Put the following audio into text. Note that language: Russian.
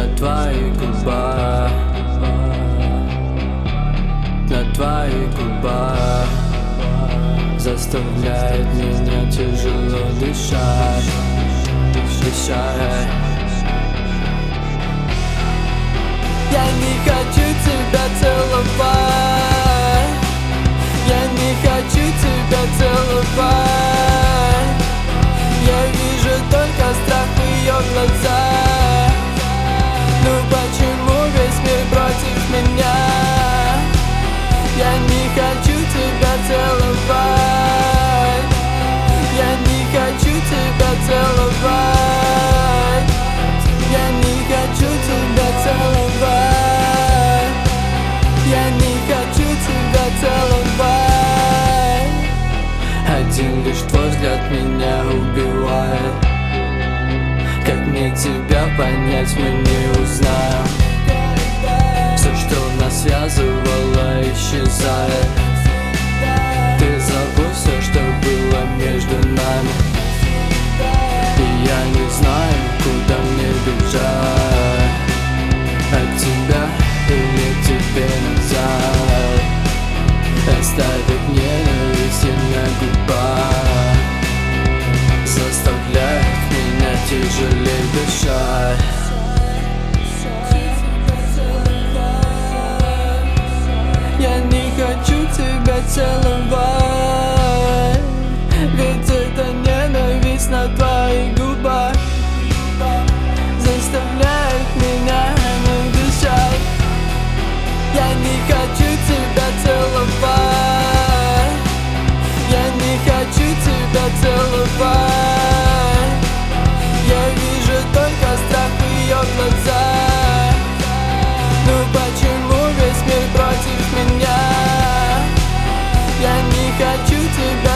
на твоих губах, на твоих губах заставляет меня тяжело дышать, дышать. Я не хочу тебя целовать, я не хочу тебя целовать. Я вижу только страх в ее глазах. Ну почему весь мир против меня? Я не хочу тебя целовать, я не хочу тебя целовать, я не хочу тебя целовать, я не хочу тебя целовать. Один лишь твой взгляд меня убивает. Как мне тебя понять, мы не узнаем. Все, что нас связывало, исчезает. Ты забудь все, что было между нами. И я не знаю, куда мне бежать. От тебя или тебе назад. Оставить ненависть на губах заставляет меня тяжелее дышать. Я не хочу тебя целовать, ведь это ненависть на твоих губах заставляет меня не дышать. Я не хочу тебя целовать, я не хочу тебя целовать. Я вижу только страх в ее глазах. Ну почему весь мир против меня? Я не хочу тебя